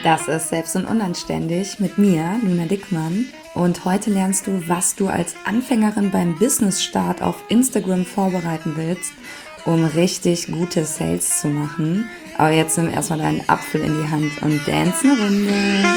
Das ist Selbst und Unanständig mit mir, Luna Dickmann. Und heute lernst du, was du als Anfängerin beim Business-Start auf Instagram vorbereiten willst, um richtig gute Sales zu machen. Aber jetzt nimm erstmal deinen Apfel in die Hand und dance eine Runde.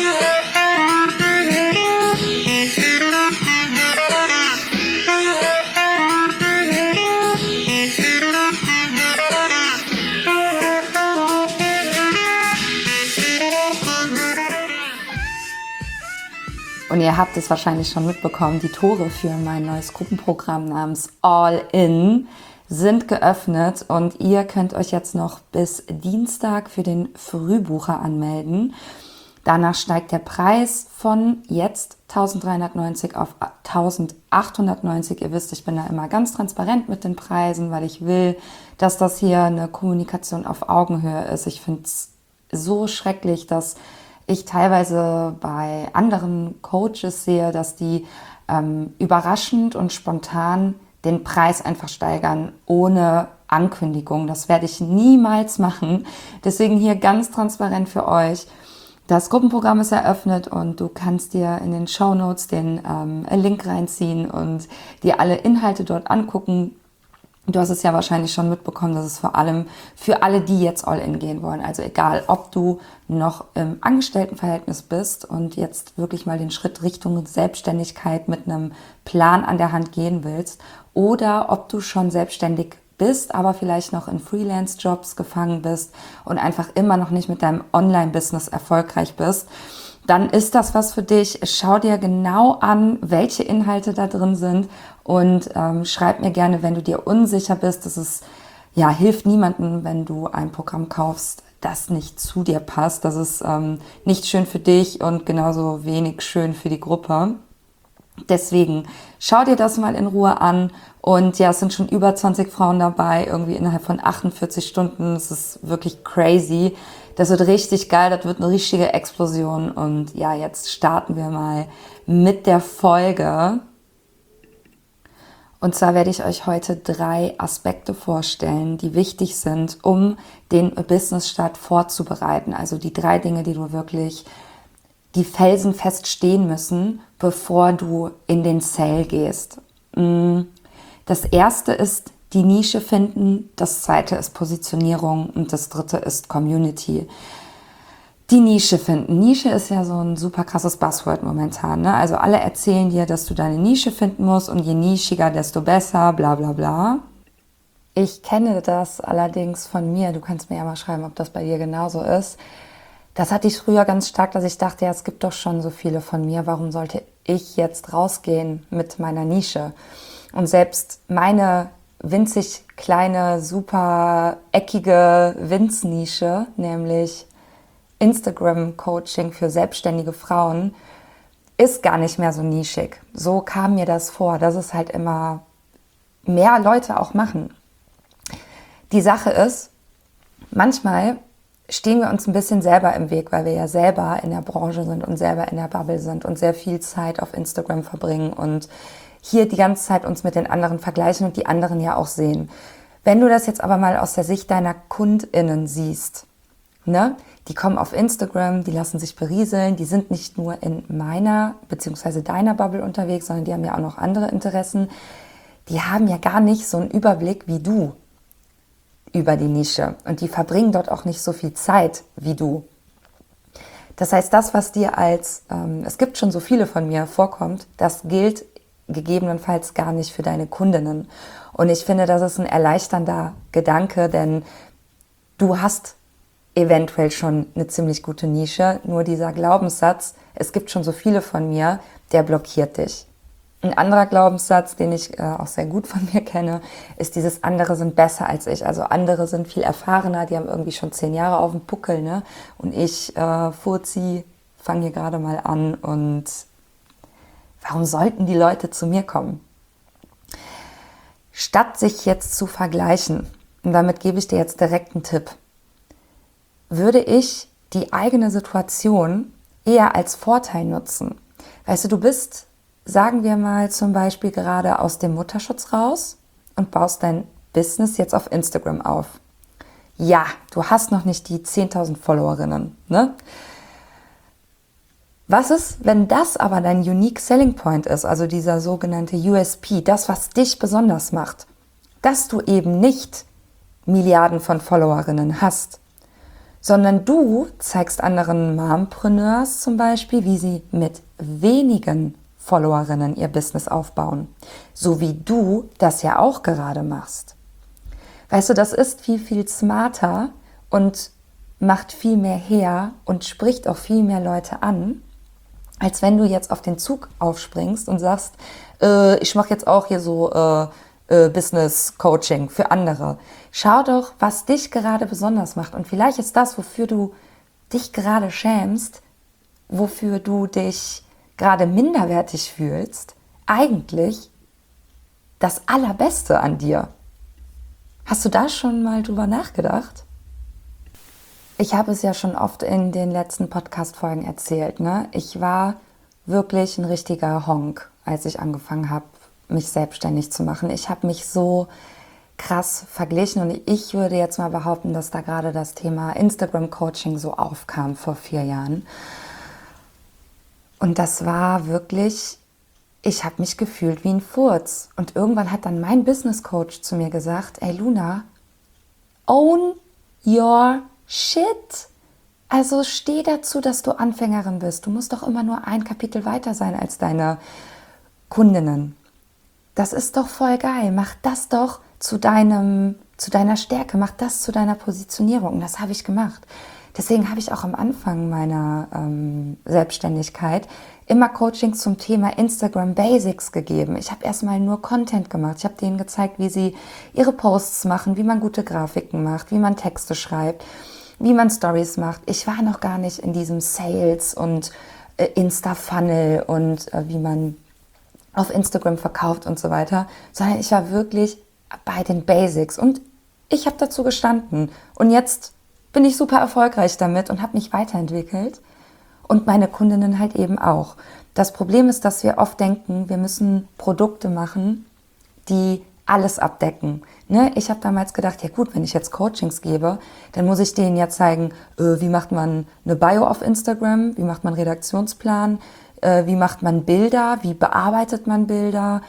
Und ihr habt es wahrscheinlich schon mitbekommen, die Tore für mein neues Gruppenprogramm namens All In sind geöffnet und ihr könnt euch jetzt noch bis Dienstag für den Frühbucher anmelden. Danach steigt der Preis von jetzt 1.390 auf 1.890. Ihr wisst, ich bin da immer ganz transparent mit den Preisen, weil ich will, dass das hier eine Kommunikation auf Augenhöhe ist. Ich finde es so schrecklich, dass ich teilweise bei anderen Coaches sehe, dass die überraschend und spontan den Preis einfach steigern, ohne Ankündigung. Das werde ich niemals machen. Deswegen hier ganz transparent für euch. Das Gruppenprogramm ist eröffnet und du kannst dir in den Shownotes den Link reinziehen und dir alle Inhalte dort angucken. Du hast es ja wahrscheinlich schon mitbekommen, dass es vor allem für alle, die jetzt All-In gehen wollen, also egal, ob du noch im Angestelltenverhältnis bist und jetzt wirklich mal den Schritt Richtung Selbstständigkeit mit einem Plan an der Hand gehen willst oder ob du schon selbstständig bist, aber vielleicht noch in Freelance-Jobs gefangen bist und einfach immer noch nicht mit deinem Online-Business erfolgreich bist, dann ist das was für dich. Schau dir genau an, welche Inhalte da drin sind und schreib mir gerne, wenn du dir unsicher bist. Das ist, ja, hilft niemandem, wenn du ein Programm kaufst, das nicht zu dir passt. Das ist nicht schön für dich und genauso wenig schön für die Gruppe. Deswegen schau dir das mal in Ruhe an und ja, es sind schon über 20 Frauen dabei, irgendwie innerhalb von 48 Stunden. Das ist wirklich crazy. Das wird richtig geil, das wird eine richtige Explosion und ja, jetzt starten wir mal mit der Folge. Und zwar werde ich euch heute 3 Aspekte vorstellen, die wichtig sind, um den Business-Start vorzubereiten. Also die 3 Dinge, die du wirklich, die felsenfest stehen müssen, bevor du in den Sale gehst. Das erste ist die Nische finden, das zweite ist Positionierung und das dritte ist Community. Die Nische finden. Nische ist ja so ein super krasses Buzzword momentan, ne? Also alle erzählen dir, dass du deine Nische finden musst und je nischiger, desto besser, bla bla bla. Ich kenne das allerdings von mir. Du kannst mir ja mal schreiben, ob das bei dir genauso ist. Das hatte ich früher ganz stark, dass ich dachte, ja, es gibt doch schon so viele von mir. Warum sollte ich jetzt rausgehen mit meiner Nische? Und selbst meine winzig kleine, super eckige Winznische, nämlich Instagram-Coaching für selbstständige Frauen, ist gar nicht mehr so nischig. So kam mir das vor, dass es halt immer mehr Leute auch machen. Die Sache ist, manchmal stehen wir uns ein bisschen selber im Weg, weil wir ja selber in der Branche sind und selber in der Bubble sind und sehr viel Zeit auf Instagram verbringen und hier die ganze Zeit uns mit den anderen vergleichen und die anderen ja auch sehen. Wenn du das jetzt aber mal aus der Sicht deiner KundInnen siehst, ne? Die kommen auf Instagram, die lassen sich berieseln, die sind nicht nur in meiner bzw. deiner Bubble unterwegs, sondern die haben ja auch noch andere Interessen. Die haben ja gar nicht so einen Überblick wie du über die Nische und die verbringen dort auch nicht so viel Zeit wie du. Das heißt, das, was dir als, es gibt schon so viele von mir vorkommt, das gilt gegebenenfalls gar nicht für deine Kundinnen. Und ich finde, das ist ein erleichternder Gedanke, denn du hast eventuell schon eine ziemlich gute Nische, nur dieser Glaubenssatz, es gibt schon so viele von mir, der blockiert dich. Ein anderer Glaubenssatz, den ich auch sehr gut von mir kenne, ist dieses andere sind besser als ich. Also andere sind viel erfahrener, die haben irgendwie schon 10 Jahre auf dem Buckel, ne? Und ich, Furzi, fange hier gerade mal an und warum sollten die Leute zu mir kommen? Statt sich jetzt zu vergleichen, und damit gebe ich dir jetzt direkt einen Tipp, würde ich die eigene Situation eher als Vorteil nutzen. Weißt du, du bist, sagen wir mal zum Beispiel gerade aus dem Mutterschutz raus und baust dein Business jetzt auf Instagram auf. Ja, du hast noch nicht die 10.000 Followerinnen, ne? Was ist, wenn das aber dein Unique Selling Point ist, also dieser sogenannte USP, das, was dich besonders macht, dass du eben nicht Milliarden von Followerinnen hast, sondern du zeigst anderen Mompreneurs zum Beispiel, wie sie mit wenigen Followerinnen ihr Business aufbauen, so wie du das ja auch gerade machst. Weißt du, das ist viel, viel smarter und macht viel mehr her und spricht auch viel mehr Leute an, als wenn du jetzt auf den Zug aufspringst und sagst, ich mache jetzt auch hier so Business Coaching für andere. Schau doch, was dich gerade besonders macht. Und vielleicht ist das, wofür du dich gerade schämst, wofür du dich gerade minderwertig fühlst, eigentlich das Allerbeste an dir. Hast du da schon mal drüber nachgedacht? Ich habe es ja schon oft in den letzten Podcast-Folgen erzählt, ne? Ich war wirklich ein richtiger Honk, als ich angefangen habe, mich selbstständig zu machen. Ich habe mich so krass verglichen und ich würde jetzt mal behaupten, dass da gerade das Thema Instagram-Coaching so aufkam vor 4 Jahren. Und das war wirklich, ich habe mich gefühlt wie ein Furz. Und irgendwann hat dann mein Business-Coach zu mir gesagt, ey Luna, own your shit. Also steh dazu, dass du Anfängerin bist. Du musst doch immer nur ein Kapitel weiter sein als deine Kundinnen. Das ist doch voll geil. Mach das doch zu deiner Stärke. Mach das zu deiner Positionierung. Und das habe ich gemacht. Deswegen habe ich auch am Anfang meiner Selbstständigkeit immer Coachings zum Thema Instagram Basics gegeben. Ich habe erstmal nur Content gemacht. Ich habe denen gezeigt, wie sie ihre Posts machen, wie man gute Grafiken macht, wie man Texte schreibt, wie man Stories macht. Ich war noch gar nicht in diesem Sales und Insta-Funnel und wie man auf Instagram verkauft und so weiter, sondern ich war wirklich bei den Basics und ich habe dazu gestanden. Und jetzt bin ich super erfolgreich damit und habe mich weiterentwickelt und meine Kundinnen halt eben auch. Das Problem ist, dass wir oft denken, wir müssen Produkte machen, die alles abdecken. Ne? Ich habe damals gedacht, ja gut, wenn ich jetzt Coachings gebe, dann muss ich denen ja zeigen, wie macht man eine Bio auf Instagram, wie macht man einen Redaktionsplan, wie macht man Bilder, wie bearbeitet man Bilder,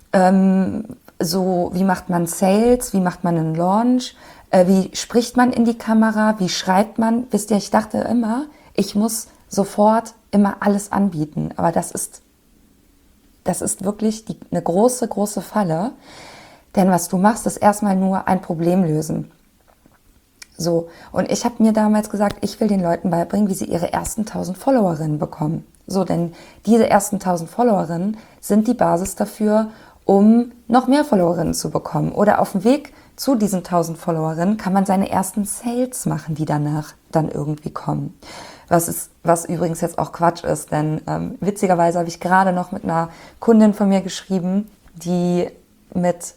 wie macht man Sales, wie macht man einen Launch, wie spricht man in die Kamera, wie schreibt man. Wisst ihr, ich dachte immer, ich muss sofort immer alles anbieten. Aber das ist wirklich eine große, große Falle. Denn was du machst, ist erstmal nur ein Problem lösen. So, und ich habe mir damals gesagt, ich will den Leuten beibringen, wie sie ihre ersten 1000 Followerinnen bekommen. So, denn diese ersten 1000 Followerinnen sind die Basis dafür, um noch mehr Followerinnen zu bekommen. Oder auf dem Weg zu diesen 1000 Followerinnen kann man seine ersten Sales machen, die danach dann irgendwie kommen. Was übrigens jetzt auch Quatsch ist, denn witzigerweise habe ich gerade noch mit einer Kundin von mir geschrieben, die mit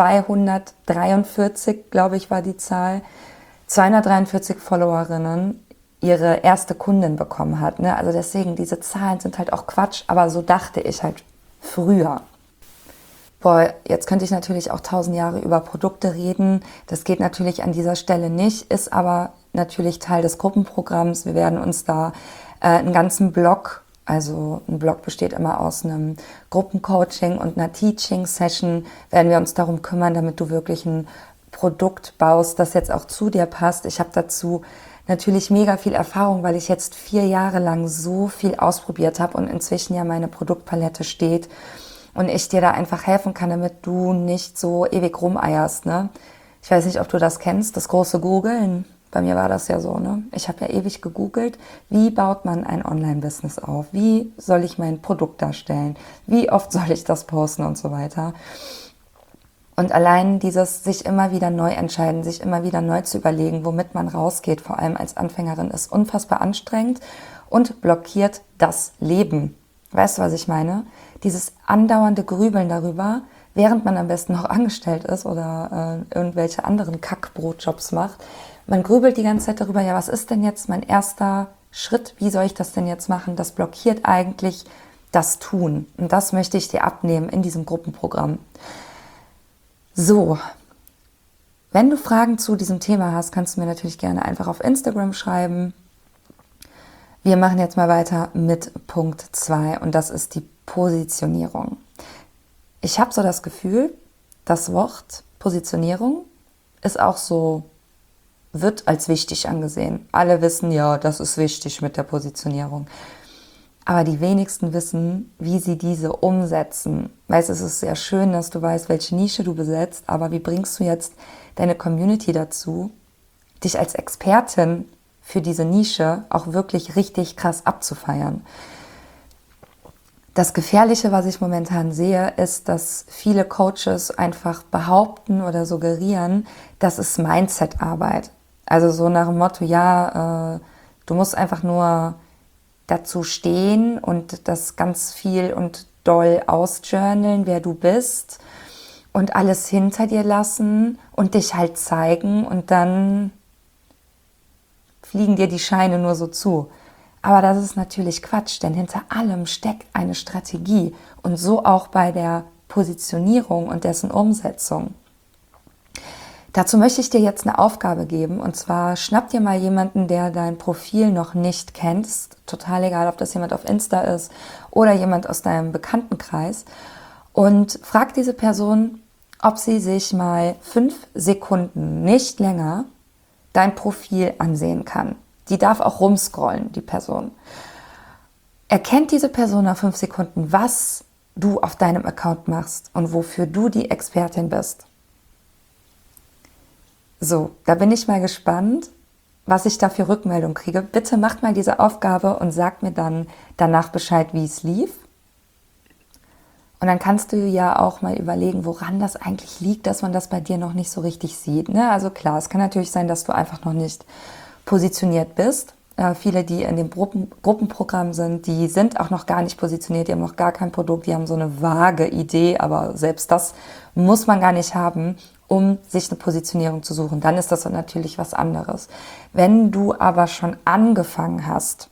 243, glaube ich, war die Zahl, 243 Followerinnen ihre erste Kundin bekommen hat. Ne? Also deswegen, diese Zahlen sind halt auch Quatsch, aber so dachte ich halt früher. Boah, jetzt könnte ich natürlich auch 1000 Jahre über Produkte reden. Das geht natürlich an dieser Stelle nicht, ist aber natürlich Teil des Gruppenprogramms. Wir werden uns da einen ganzen Block, also ein Block besteht immer aus einem Gruppencoaching und einer Teaching-Session, werden wir uns darum kümmern, damit du wirklich ein Produkt baust, das jetzt auch zu dir passt. Ich habe dazu natürlich mega viel Erfahrung, weil ich jetzt 4 Jahre lang so viel ausprobiert habe und inzwischen ja meine Produktpalette steht und ich dir da einfach helfen kann, damit du nicht so ewig rumeierst. Ne? Ich weiß nicht, ob du das kennst, das große Googeln. Bei mir war das ja so. Ne? Ich habe ja ewig gegoogelt, wie baut man ein Online-Business auf? Wie soll ich mein Produkt darstellen? Wie oft soll ich das posten und so weiter? Und allein dieses sich immer wieder neu entscheiden, sich immer wieder neu zu überlegen, womit man rausgeht, vor allem als Anfängerin, ist unfassbar anstrengend und blockiert das Leben. Weißt du, was ich meine? Dieses andauernde Grübeln darüber, während man am besten noch angestellt ist oder irgendwelche anderen Kackbrotjobs macht. Man grübelt die ganze Zeit darüber, ja, was ist denn jetzt mein erster Schritt? Wie soll ich das denn jetzt machen? Das blockiert eigentlich das Tun. Und das möchte ich dir abnehmen in diesem Gruppenprogramm. So, wenn du Fragen zu diesem Thema hast, kannst du mir natürlich gerne einfach auf Instagram schreiben. Wir machen jetzt mal weiter mit Punkt 2 und das ist die Positionierung. Ich habe so das Gefühl, das Wort Positionierung ist auch so, wird als wichtig angesehen. Alle wissen, ja, das ist wichtig mit der Positionierung. Aber die wenigsten wissen, wie sie diese umsetzen. Weißt, es ist sehr schön, dass du weißt, welche Nische du besetzt, aber wie bringst du jetzt deine Community dazu, dich als Expertin für diese Nische auch wirklich richtig krass abzufeiern? Das Gefährliche, was ich momentan sehe, ist, dass viele Coaches einfach behaupten oder suggerieren, das ist Mindset-Arbeit. Also so nach dem Motto, ja, du musst einfach nur dazu stehen und das ganz viel und doll ausjournalen, wer du bist und alles hinter dir lassen und dich halt zeigen und dann fliegen dir die Scheine nur so zu. Aber das ist natürlich Quatsch, denn hinter allem steckt eine Strategie und so auch bei der Positionierung und dessen Umsetzung. Dazu möchte ich dir jetzt eine Aufgabe geben und zwar schnapp dir mal jemanden, der dein Profil noch nicht kennst, total egal, ob das jemand auf Insta ist oder jemand aus deinem Bekanntenkreis und frag diese Person, ob sie sich mal 5 Sekunden, nicht länger, dein Profil ansehen kann. Die darf auch rumscrollen, die Person. Erkennt diese Person nach 5 Sekunden, was du auf deinem Account machst und wofür du die Expertin bist? So, da bin ich mal gespannt, was ich da für Rückmeldung kriege. Bitte macht mal diese Aufgabe und sagt mir dann danach Bescheid, wie es lief. Und dann kannst du ja auch mal überlegen, woran das eigentlich liegt, dass man das bei dir noch nicht so richtig sieht. Ne? Also klar, es kann natürlich sein, dass du einfach noch nicht positioniert bist. Viele, die in dem Gruppenprogramm sind, die sind auch noch gar nicht positioniert, die haben noch gar kein Produkt, die haben so eine vage Idee, aber selbst das muss man gar nicht haben, um sich eine Positionierung zu suchen. Dann ist das natürlich was anderes. Wenn du aber schon angefangen hast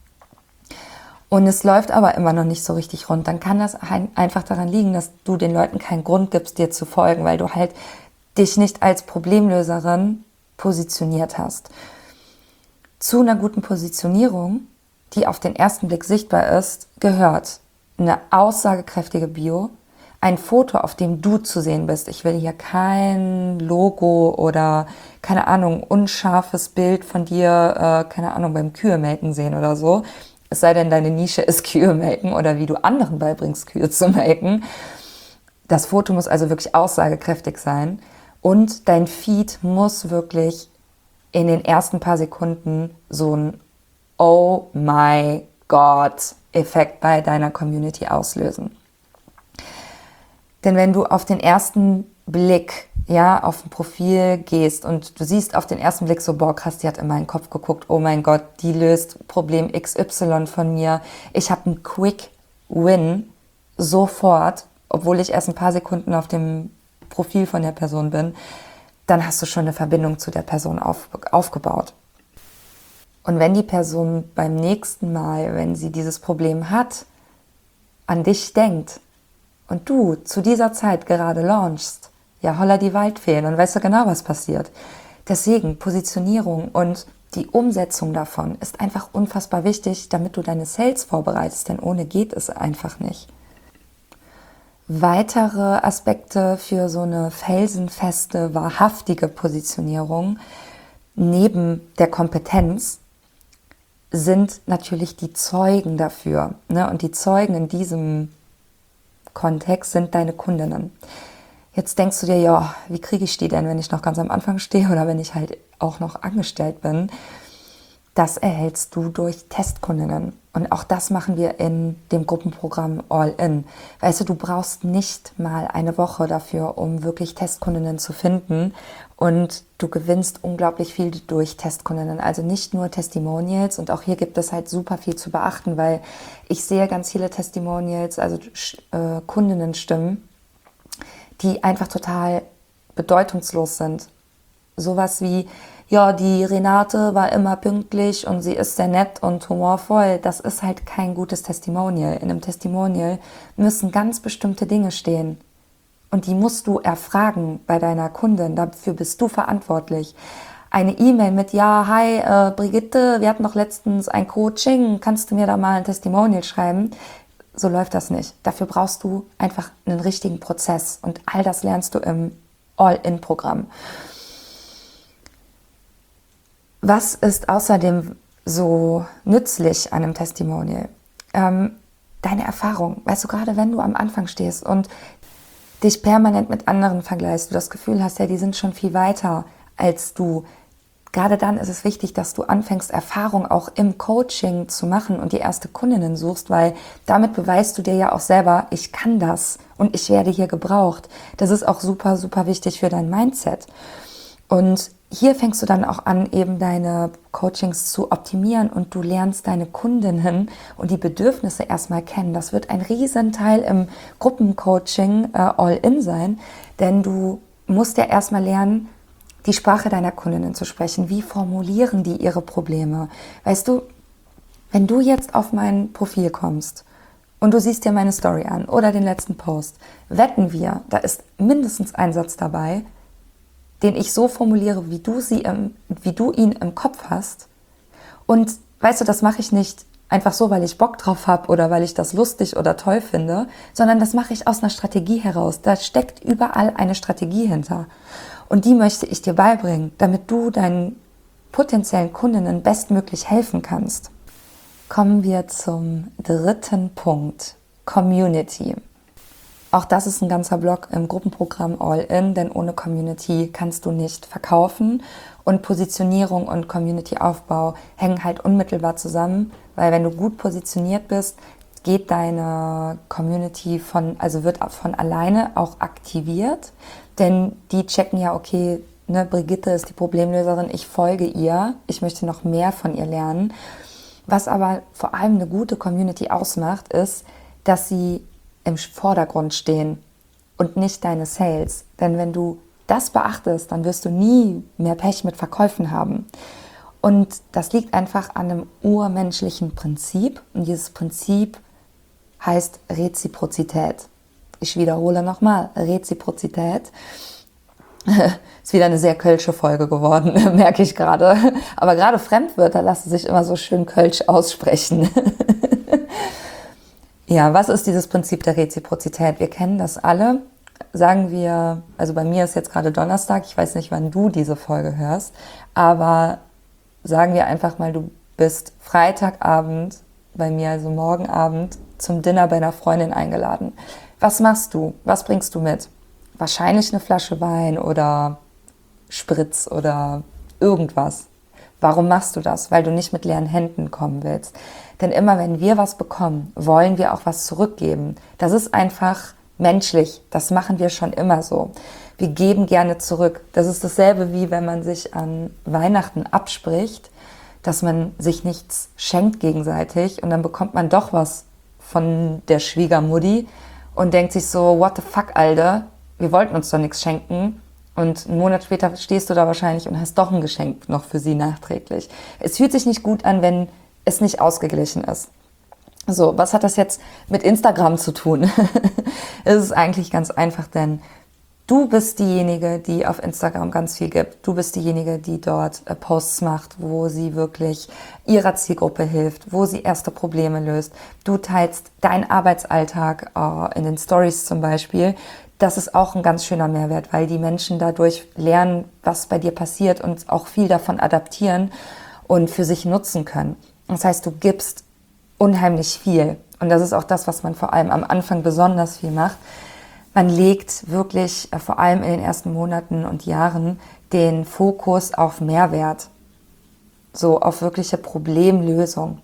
und es läuft aber immer noch nicht so richtig rund, dann kann das einfach daran liegen, dass du den Leuten keinen Grund gibst, dir zu folgen, weil du halt dich nicht als Problemlöserin positioniert hast. Zu einer guten Positionierung, die auf den ersten Blick sichtbar ist, gehört eine aussagekräftige Bio, ein Foto, auf dem du zu sehen bist. Ich will hier kein Logo oder, keine Ahnung, unscharfes Bild von dir, keine Ahnung, beim Kühe-Melken sehen oder so. Es sei denn, deine Nische ist Kühe-Melken oder wie du anderen beibringst, Kühe zu melken. Das Foto muss also wirklich aussagekräftig sein und dein Feed muss wirklich in den ersten paar Sekunden so ein Oh my God Effekt bei deiner Community auslösen. Denn wenn du auf den ersten Blick, ja, auf ein Profil gehst und du siehst auf den ersten Blick so, boah, krass, die hat in meinen Kopf geguckt, oh mein Gott, die löst Problem XY von mir. Ich habe einen Quick Win sofort, obwohl ich erst ein paar Sekunden auf dem Profil von der Person bin, dann hast du schon eine Verbindung zu der Person aufgebaut. Und wenn die Person beim nächsten Mal, wenn sie dieses Problem hat, an dich denkt und du zu dieser Zeit gerade launchst, ja holla die Waldfee, dann weißt du genau, was passiert. Deswegen Positionierung und die Umsetzung davon ist einfach unfassbar wichtig, damit du deine Sales vorbereitest, denn ohne geht es einfach nicht. Weitere Aspekte für so eine felsenfeste, wahrhaftige Positionierung neben der Kompetenz sind natürlich die Zeugen dafür. Ne? Und die Zeugen in diesem Kontext sind deine Kundinnen. Jetzt denkst du dir, ja, wie kriege ich die denn, wenn ich noch ganz am Anfang stehe oder wenn ich halt auch noch angestellt bin? Das erhältst du durch Testkundinnen. Und auch das machen wir in dem Gruppenprogramm All-In. Weißt du, du brauchst nicht mal eine Woche dafür, um wirklich Testkundinnen zu finden. Und du gewinnst unglaublich viel durch Testkundinnen. Also nicht nur Testimonials. Und auch hier gibt es halt super viel zu beachten, weil ich sehe ganz viele Testimonials, also Kundinnenstimmen, die einfach total bedeutungslos sind. Sowas wie, ja, die Renate war immer pünktlich und sie ist sehr nett und humorvoll. Das ist halt kein gutes Testimonial. In einem Testimonial müssen ganz bestimmte Dinge stehen. Und die musst du erfragen bei deiner Kundin. Dafür bist du verantwortlich. eine E-Mail mit, ja, hi Brigitte, wir hatten doch letztens ein Coaching, kannst du mir da mal ein Testimonial schreiben? So läuft das nicht. Dafür brauchst du einfach einen richtigen Prozess und all das lernst du im All-In-Programm. Was ist außerdem so nützlich an einem Testimonial? Deine Erfahrung. Weißt du, gerade wenn du am Anfang stehst und dich permanent mit anderen vergleichst, du das Gefühl hast, ja, die sind schon viel weiter als du. Gerade dann ist es wichtig, dass du anfängst, Erfahrung auch im Coaching zu machen und die erste Kundinnen suchst, weil damit beweist du dir ja auch selber, ich kann das und ich werde hier gebraucht. Das ist auch super, super wichtig für dein Mindset. Und hier fängst du dann auch an, eben deine Coachings zu optimieren und du lernst deine Kundinnen und die Bedürfnisse erstmal kennen. Das wird ein Riesenteil im Gruppencoaching All-In sein, denn du musst ja erstmal lernen, die Sprache deiner Kundinnen zu sprechen. Wie formulieren die ihre Probleme? Weißt du, wenn du jetzt auf mein Profil kommst und du siehst dir meine Story an oder den letzten Post, wetten wir, da ist mindestens ein Satz dabei, den ich so formuliere, wie du ihn im Kopf hast. Und weißt du, das mache ich nicht einfach so, weil ich Bock drauf habe oder weil ich das lustig oder toll finde, sondern das mache ich aus einer Strategie heraus. Da steckt überall eine Strategie hinter. Und die möchte ich dir beibringen, damit du deinen potenziellen Kundinnen bestmöglich helfen kannst. Kommen wir zum dritten Punkt, Community. Auch das ist ein ganzer Block im Gruppenprogramm All-In, denn ohne Community kannst du nicht verkaufen. Und Positionierung und Community-Aufbau hängen halt unmittelbar zusammen, weil wenn du gut positioniert bist, geht deine Community wird von alleine auch aktiviert. Denn die checken ja, okay, ne, Brigitte ist die Problemlöserin, ich folge ihr, ich möchte noch mehr von ihr lernen. Was aber vor allem eine gute Community ausmacht, ist, dass sie im Vordergrund stehen und nicht deine Sales. Denn wenn du das beachtest, dann wirst du nie mehr Pech mit Verkäufen haben. Und das liegt einfach an einem urmenschlichen Prinzip. Und dieses Prinzip heißt Reziprozität. Ich wiederhole nochmal, Reziprozität. Ist wieder eine sehr kölsche Folge geworden, merke ich gerade. Aber gerade Fremdwörter lassen sich immer so schön kölsch aussprechen. Ja, was ist dieses Prinzip der Reziprozität? Wir kennen das alle. Sagen wir, also bei mir ist jetzt gerade Donnerstag, ich weiß nicht, wann du diese Folge hörst, aber sagen wir einfach mal, du bist Freitagabend bei mir, also morgen Abend, zum Dinner bei einer Freundin eingeladen. Was machst du? Was bringst du mit? Wahrscheinlich eine Flasche Wein oder Spritz oder irgendwas. Warum machst du das? Weil du nicht mit leeren Händen kommen willst. Denn immer wenn wir was bekommen, wollen wir auch was zurückgeben. Das ist einfach menschlich. Das machen wir schon immer so. Wir geben gerne zurück. Das ist dasselbe wie wenn man sich an Weihnachten abspricht, dass man sich nichts schenkt gegenseitig und dann bekommt man doch was von der Schwiegermutti und denkt sich so, what the fuck, Alter, wir wollten uns doch nichts schenken. Und einen Monat später stehst du da wahrscheinlich und hast doch ein Geschenk noch für sie nachträglich. Es fühlt sich nicht gut an, wenn es nicht ausgeglichen ist. So, was hat das jetzt mit Instagram zu tun? Es ist eigentlich ganz einfach, denn du bist diejenige, die auf Instagram ganz viel gibt. Du bist diejenige, die dort Posts macht, wo sie wirklich ihrer Zielgruppe hilft, wo sie erste Probleme löst. Du teilst deinen Arbeitsalltag in den Stories zum Beispiel. Das ist auch ein ganz schöner Mehrwert, weil die Menschen dadurch lernen, was bei dir passiert und auch viel davon adaptieren und für sich nutzen können. Das heißt, du gibst unheimlich viel. Und das ist auch das, was man vor allem am Anfang besonders viel macht. Man legt wirklich vor allem in den ersten Monaten und Jahren den Fokus auf Mehrwert, so auf wirkliche Problemlösung.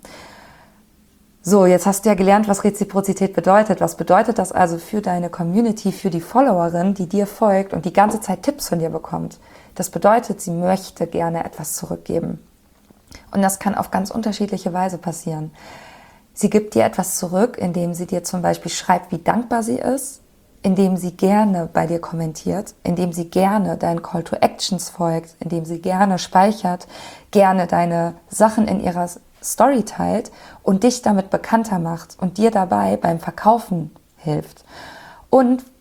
So, jetzt hast du ja gelernt, was Reziprozität bedeutet. Was bedeutet das also für deine Community, für die Followerin, die dir folgt und die ganze Zeit Tipps von dir bekommt? Das bedeutet, sie möchte gerne etwas zurückgeben. Und das kann auf ganz unterschiedliche Weise passieren. Sie gibt dir etwas zurück, indem sie dir zum Beispiel schreibt, wie dankbar sie ist, indem sie gerne bei dir kommentiert, indem sie gerne deinen Call to Actions folgt, indem sie gerne speichert, gerne deine Sachen in ihrer Story teilt und dich damit bekannter macht und dir dabei beim Verkaufen hilft. Und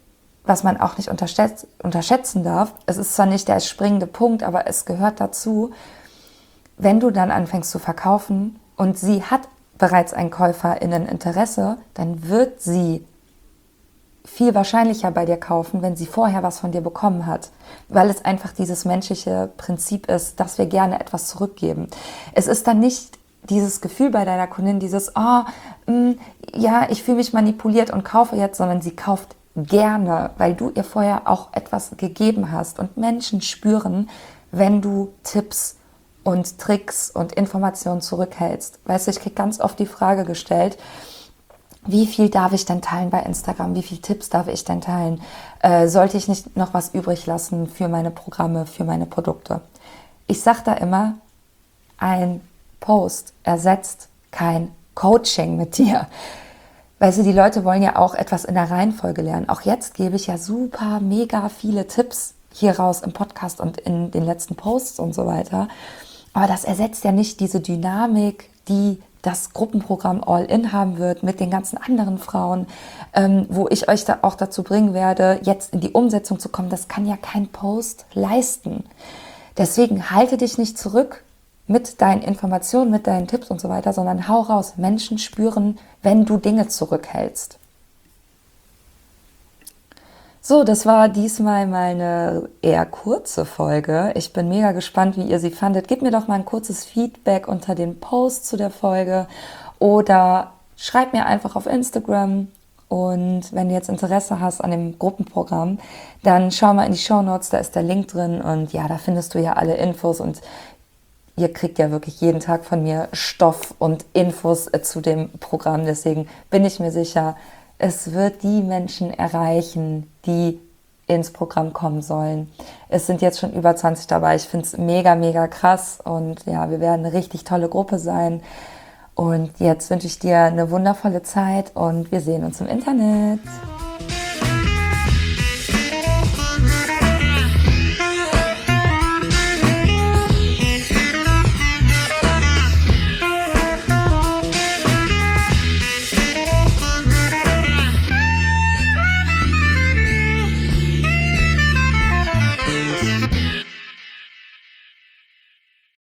was man auch nicht unterschätzen darf, es ist zwar nicht der springende Punkt, aber es gehört dazu, wenn du dann anfängst zu verkaufen und sie hat bereits ein KäuferInnen-Interesse, dann wird sie viel wahrscheinlicher bei dir kaufen, wenn sie vorher was von dir bekommen hat, weil es einfach dieses menschliche Prinzip ist, dass wir gerne etwas zurückgeben. Es ist dann nicht dieses Gefühl bei deiner Kundin, dieses, ja, ich fühle mich manipuliert und kaufe jetzt, sondern sie kauft gerne, weil du ihr vorher auch etwas gegeben hast. Und Menschen spüren, wenn du Tipps und Tricks und Informationen zurückhältst. Weißt du, ich kriege ganz oft die Frage gestellt, wie viel darf ich denn teilen bei Instagram? Wie viele Tipps darf ich denn teilen? Sollte ich nicht noch was übrig lassen für meine Programme, für meine Produkte? Ich sage da immer, ein Post ersetzt kein Coaching mit dir. Weißt du, die Leute wollen ja auch etwas in der Reihenfolge lernen. Auch jetzt gebe ich ja super, mega viele Tipps hier raus im Podcast und in den letzten Posts und so weiter. Aber das ersetzt ja nicht diese Dynamik, die das Gruppenprogramm All-In haben wird mit den ganzen anderen Frauen, wo ich euch da auch dazu bringen werde, jetzt in die Umsetzung zu kommen. Das kann ja kein Post leisten. Deswegen halte dich nicht zurück mit deinen Informationen, mit deinen Tipps und so weiter, sondern hau raus. Menschen spüren, wenn du Dinge zurückhältst. So, das war diesmal mal eine eher kurze Folge. Ich bin mega gespannt, wie ihr sie fandet. Gebt mir doch mal ein kurzes Feedback unter den Post zu der Folge oder schreibt mir einfach auf Instagram. Und wenn du jetzt Interesse hast an dem Gruppenprogramm, dann schau mal in die Shownotes, da ist der Link drin. Und ja, da findest du ja alle Infos und ihr kriegt ja wirklich jeden Tag von mir Stoff und Infos zu dem Programm. Deswegen bin ich mir sicher, es wird die Menschen erreichen, die ins Programm kommen sollen. Es sind jetzt schon über 20 dabei. Ich finde es mega, mega krass. Und ja, wir werden eine richtig tolle Gruppe sein. Und jetzt wünsche ich dir eine wundervolle Zeit und wir sehen uns im Internet.